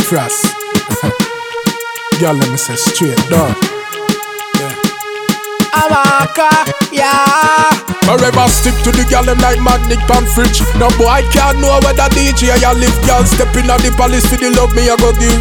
Frost. Girl, let me say straight down. Amaka, yeah. Forever stick to the girl them like magnet pan fridge. No boy can't know whether DJ I live. Girl step in at the palace for the love me I go give.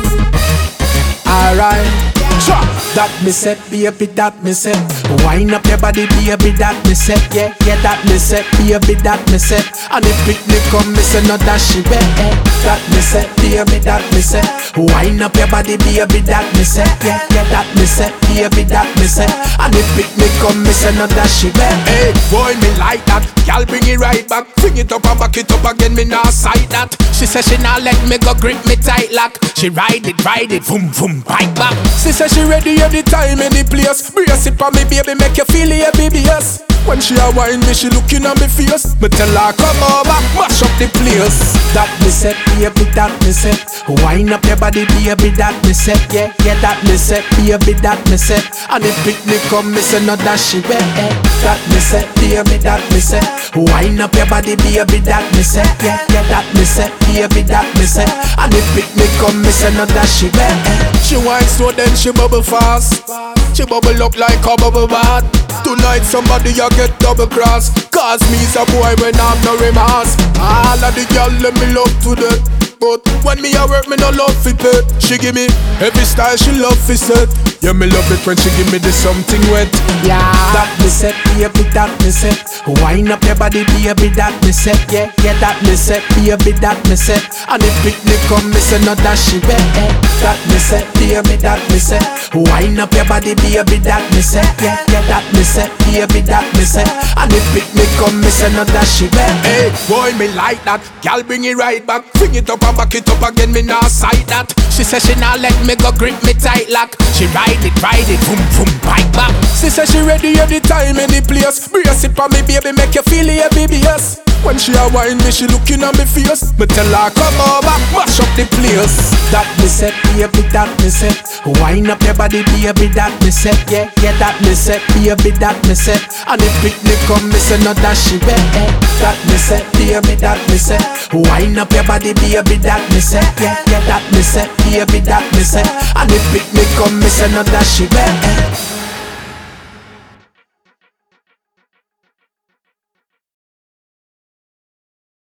Alright. That me set, baby, that me set. Wind up your body, baby, that me set. Yeah, yeah, that me set, baby, that me set. And if picnic come, me say no dash it back. That me set, baby, that me set. Wind up your body, baby, that me set. Yeah, yeah, that me set, baby, that me set. And if picnic come, me say no dash it back. Hey, boy, me like that. Y'all bring it right back. Bring it up and back it up again, me nah side that. She said she not let me go grip me tight lock. She ride it, boom, boom, bite back. She said she ready every time, any place. Brace it for me, baby, make you feel it, BBS. When she a wine me, she looking at me face. Me tell her come over, mash up the place. That me set, baby, that me set. Wind up your body, baby, that me set. Yeah, yeah, that me set, baby, that me set. And if picnic come, me say no dash it back. That me set, baby, that me set. Wind up your body, baby, that me set. Yeah, yeah, that me set, baby, that me set. And if picnic come, me say no dash it back. She whine slow, then she bubble fast. She bubble up like a bubble bath. Tonight somebody a get double cross. Cause me's a boy when I'm no remorse. All of the girl let me love to death. But when me a work, me no love fi pet. She give me every style she love fi set. Yeah, me love it when she give me the something wet. Yeah, that me set, baby, that me set. Wind up your body, baby, that me set. Yeah, yeah, that me set, baby, that me set. And if picnic come, me say no dash it back. That me set, baby, that me set. Wind up your body, baby, that me set. Yeah, yeah, that me set, baby, that me set. And if picnic come, me say no dash it back. Hey, boy, me like that. Y'all bring it right back. Bring it up and back it up again, me nah side that. She said she not let me go grip me tight lock. She ride it, boom, boom, bite back. She said she ready every time, any place. Brace it for me, baby, make you feel it, BBS. When she a wine me, she looking at me face. Me tell her come over, mash up the place. That me set, baby, that me set. Wind up your body, baby, that me set. Yeah, yeah, that me set, baby, that me set. And if picnic come, me say no dash it back. That me set, baby, that me set. Wind up your body, baby, that me set. Yeah, yeah, that me set, baby, that me set. And if picnic come, me say no dash it back.